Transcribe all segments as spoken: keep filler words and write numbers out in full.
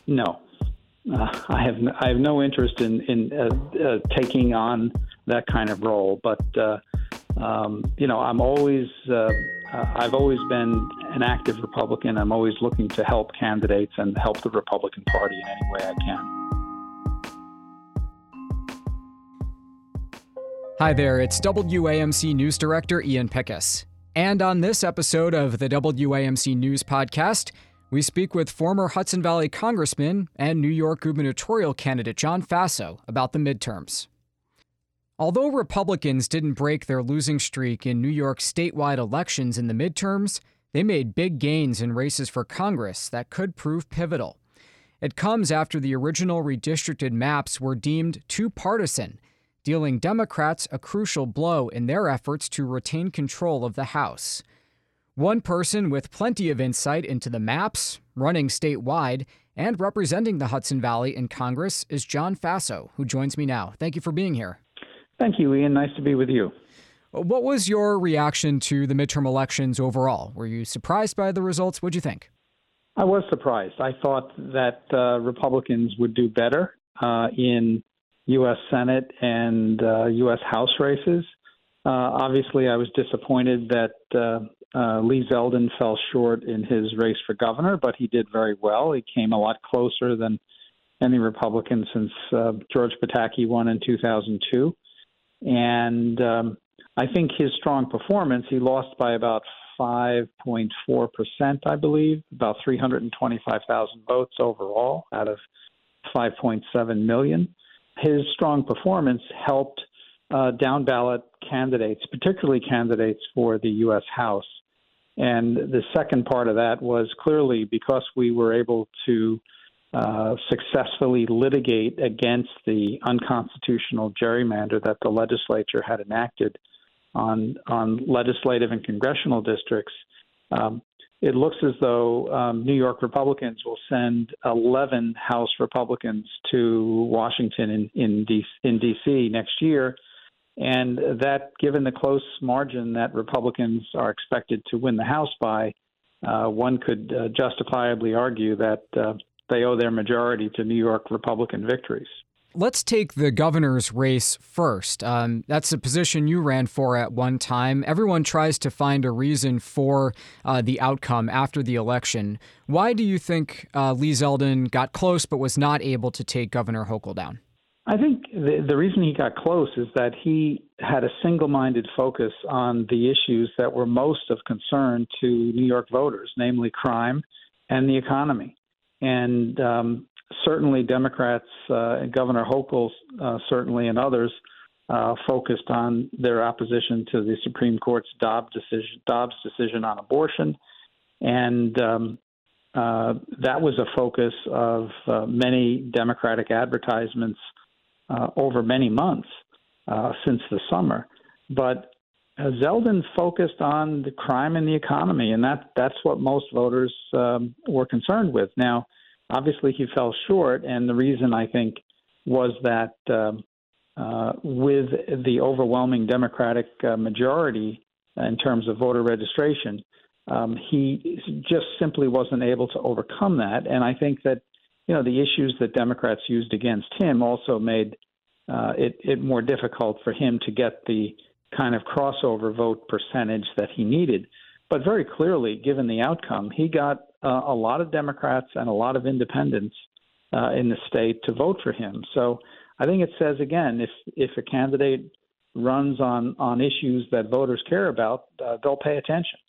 No, uh, I have no, I have no interest in in uh, uh, taking on that kind of role. But uh, um, you know, I'm always uh, uh, I've always been an active Republican. I'm always looking to help candidates and help the Republican Party in any way I can. Hi there, it's W A M C News Director Ian Pickus. And on this episode of the W A M C News Podcast, we speak with former Hudson Valley Congressman and New York gubernatorial candidate John Faso about the midterms. Although Republicans didn't break their losing streak in New York statewide elections in the midterms, they made big gains in races for Congress that could prove pivotal. It comes after the original redistricted maps were deemed too partisan, dealing Democrats a crucial blow in their efforts to retain control of the House. One person with plenty of insight into the maps, running statewide, and representing the Hudson Valley in Congress is John Faso, who joins me now. Thank you for being here. Thank you, Ian. Nice to be with you. What was your reaction to the midterm elections overall? Were you surprised by the results? What'd you think? I was surprised. I thought that uh, Republicans would do better uh, in U S Senate and uh, U S House races. Uh, obviously, I was disappointed that uh, uh, Lee Zeldin fell short in his race for governor, but he did very well. He came a lot closer than any Republican since uh, George Pataki won in two thousand two. And um, I think his strong performance, he lost by about five point four percent, I believe, about three hundred twenty-five thousand votes overall out of five point seven million. His strong performance helped uh, down-ballot candidates, particularly candidates for the U S House. And the second part of that was clearly because we were able to uh, successfully litigate against the unconstitutional gerrymander that the legislature had enacted on, on legislative and congressional districts. Um, It looks as though um, New York Republicans will send eleven House Republicans to Washington in in, D- in D C next year, and that, given the close margin that Republicans are expected to win the House by, uh, one could uh, justifiably argue that uh, they owe their majority to New York Republican victories. Let's take the governor's race first. Um, that's a position you ran for at one time. Everyone tries to find a reason for uh, the outcome after the election. Why do you think uh, Lee Zeldin got close but was not able to take Governor Hochul down? I think the, the reason he got close is that he had a single-minded focus on the issues that were most of concern to New York voters, namely crime and the economy. And um, certainly Democrats, uh, Governor Hochul, uh, certainly, and others uh, focused on their opposition to the Supreme Court's Dobbs decision, Dobbs decision on abortion. And um, uh, that was a focus of uh, many Democratic advertisements uh, over many months uh, since the summer. But uh, Zeldin focused on the crime and the economy, and that that's what most voters um, were concerned with. Now, obviously, he fell short, and the reason, I think, was that um, uh, with the overwhelming Democratic uh, majority in terms of voter registration, um, he just simply wasn't able to overcome that. And I think that, you know, the issues that Democrats used against him also made uh, it, it more difficult for him to get the kind of crossover vote percentage that he needed. But very clearly, given the outcome, he got uh, a lot of Democrats and a lot of independents uh, in the state to vote for him. So I think it says, again, if if a candidate runs on, on issues that voters care about, uh, they'll pay attention.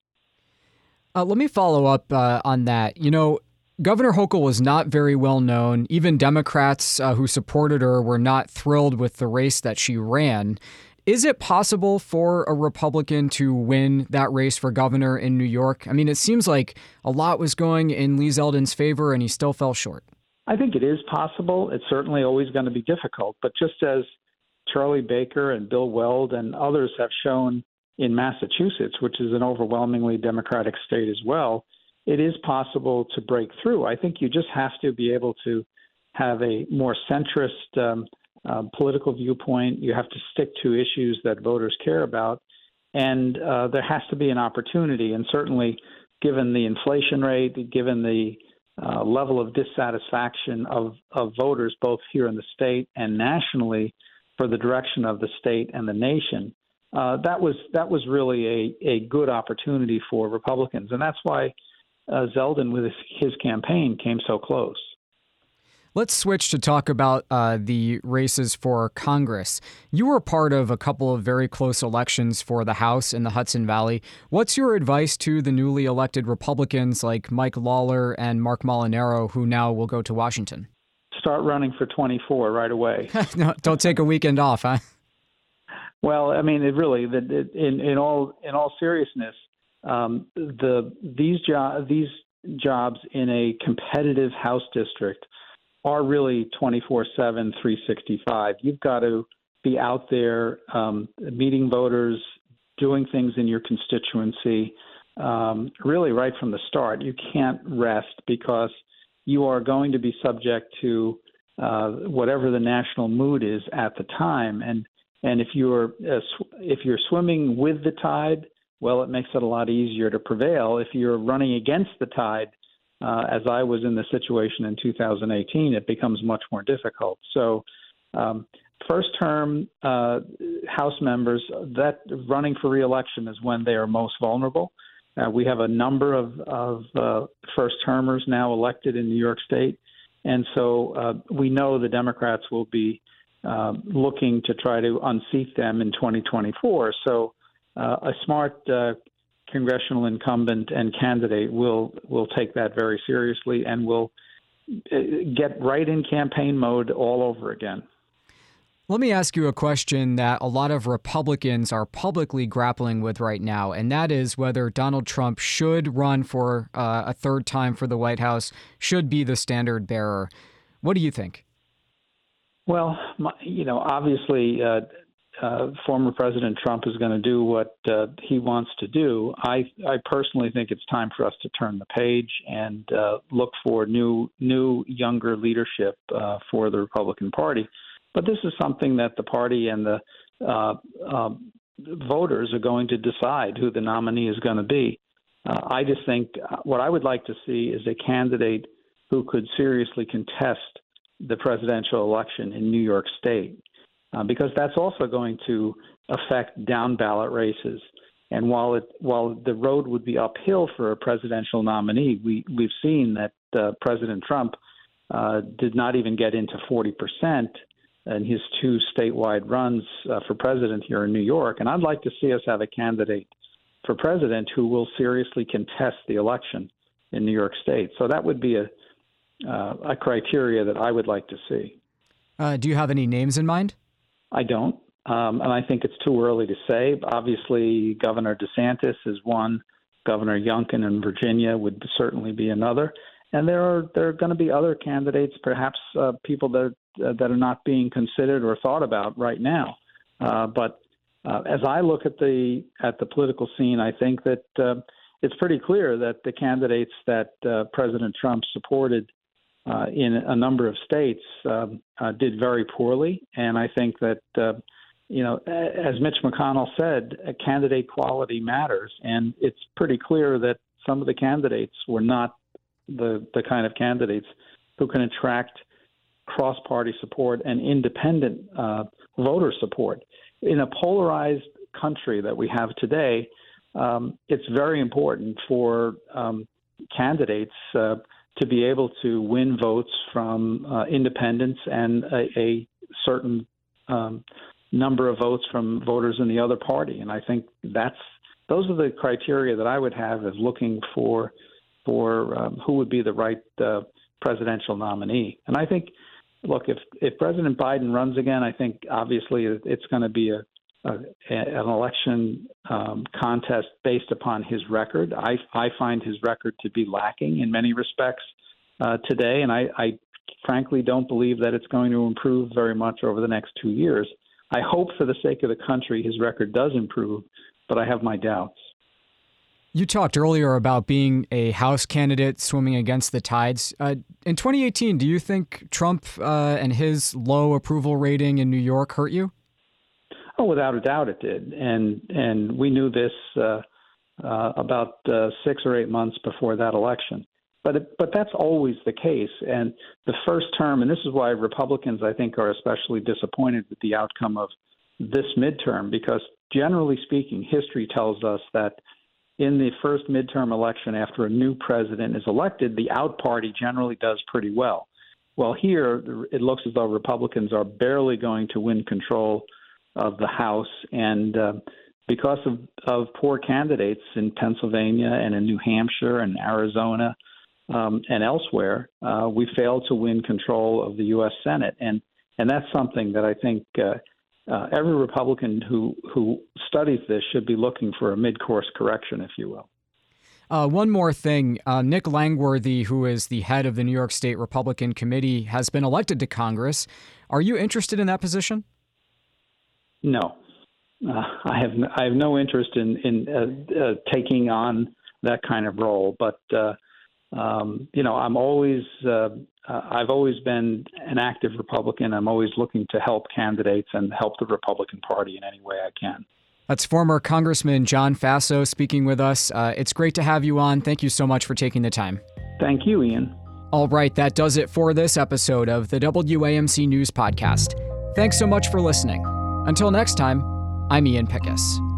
Uh, let me follow up uh, on that. You know, Governor Hochul was not very well known. Even Democrats uh, who supported her were not thrilled with the race that she ran. Is it possible for a Republican to win that race for governor in New York? I mean, it seems like a lot was going in Lee Zeldin's favor, and he still fell short. I think it is possible. It's certainly always going to be difficult. But just as Charlie Baker and Bill Weld and others have shown in Massachusetts, which is an overwhelmingly Democratic state as well, it is possible to break through. I think you just have to be able to have a more centrist um, uh, political viewpoint. You have to stick to issues that voters care about. And uh, there has to be an opportunity. And certainly, given the inflation rate, given the uh, level of dissatisfaction of, of voters, both here in the state and nationally, for the direction of the state and the nation, uh, that was that was really a, a good opportunity for Republicans. And that's why uh, Zeldin, with his, his campaign, came so close. Let's switch to talk about uh, the races for Congress. You were part of a couple of very close elections for the House in the Hudson Valley. What's your advice to the newly elected Republicans like Mike Lawler and Mark Molinaro, who now will go to Washington? Start running for twenty-four right away. No, don't take a weekend off, huh? Well, I mean, it really, the, in in all in all seriousness, um, the these jo- these jobs in a competitive House district are really twenty-four seven, three sixty-five. You've got to be out there um, meeting voters, doing things in your constituency, um, really right from the start. You can't rest because you are going to be subject to uh, whatever the national mood is at the time. And and if you're uh, sw- if you're swimming with the tide, well, it makes it a lot easier to prevail. If you're running against the tide, Uh, as I was in the situation in two thousand eighteen, it becomes much more difficult. So um, first term uh, House members, that running for reelection is when they are most vulnerable. Uh, we have a number of, of uh, first termers now elected in New York State. And so uh, we know the Democrats will be uh, looking to try to unseat them in twenty twenty-four. So uh, a smart uh, congressional incumbent and candidate will will take that very seriously and will get right in campaign mode all over again. Let me ask you a question that a lot of Republicans are publicly grappling with right now, and that is whether Donald Trump should run for uh, a third time for the White House, should be the standard bearer. What do you think? Well, my, you know, obviously, uh, uh, former President Trump is going to do what uh, he wants to do. I, I personally think it's time for us to turn the page and uh, look for new, new, younger leadership uh, for the Republican Party. But this is something that the party and the uh, uh, voters are going to decide who the nominee is going to be. Uh, I just think what I would like to see is a candidate who could seriously contest the presidential election in New York State, uh, because that's also going to affect down ballot races. And while it while the road would be uphill for a presidential nominee, we we've seen that uh, President Trump uh, did not even get into forty percent in his two statewide runs uh, for president here in New York. And I'd like to see us have a candidate for president who will seriously contest the election in New York State. So that would be a uh, a criteria that I would like to see. Uh, do you have any names in mind? I don't. Um, and I think it's too early to say. Obviously, Governor DeSantis is one. Governor Youngkin in Virginia would certainly be another. And there are there are going to be other candidates, perhaps uh, people that uh, that are not being considered or thought about right now. Uh, but uh, as I look at the at the political scene, I think that uh, it's pretty clear that the candidates that uh, President Trump supported uh, in a number of states um, uh, did very poorly. And I think that uh, you know, as Mitch McConnell said, uh, candidate quality matters, and it's pretty clear that some of the candidates were not the the kind of candidates who can attract cross-party support and independent uh, voter support. In a polarized country that we have today, um, it's very important for um, candidates uh, to be able to win votes from uh, independents and a, a certain um, number of votes from voters in the other party. And I think that's those are the criteria that I would have as looking for for um, who would be the right uh, presidential nominee. And I think, look, if, if President Biden runs again, I think obviously it's going to be a, a an election um, contest based upon his record. I, I find his record to be lacking in many respects uh, today, and I, I frankly don't believe that it's going to improve very much over the next two years. I hope for the sake of the country his record does improve, but I have my doubts. You talked earlier about being a House candidate swimming against the tides. Uh, in twenty eighteen, do you think Trump uh, and his low approval rating in New York hurt you? Oh, without a doubt it did. And and we knew this uh, uh, about uh, six or eight months before that election. But it, but that's always the case. And the first term, and this is why Republicans, I think, are especially disappointed with the outcome of this midterm, because generally speaking, history tells us that in the first midterm election after a new president is elected, the out party generally does pretty well. Well, here it looks as though Republicans are barely going to win control of the House, and uh, because of, of poor candidates in Pennsylvania and in New Hampshire and Arizona um, and elsewhere, uh, we failed to win control of the U S Senate, and and that's something that I think uh, uh, every Republican who who studies this should be looking for a mid-course correction, if you will. Uh, one more thing. Uh, Nick Langworthy, who is the head of the New York State Republican Committee, has been elected to Congress. Are you interested in that position? No. Uh, I have I have no interest in, in uh, uh, taking on that kind of role. But, uh, um, you know, I'm always uh, uh, I've always been an active Republican. I'm always looking to help candidates and help the Republican Party in any way I can. That's former Congressman John Faso speaking with us. Uh, it's great to have you on. Thank you so much for taking the time. Thank you, Ian. All right, that does it for this episode of the W A M C News Podcast. Thanks so much for listening. Until next time, I'm Ian Pickus.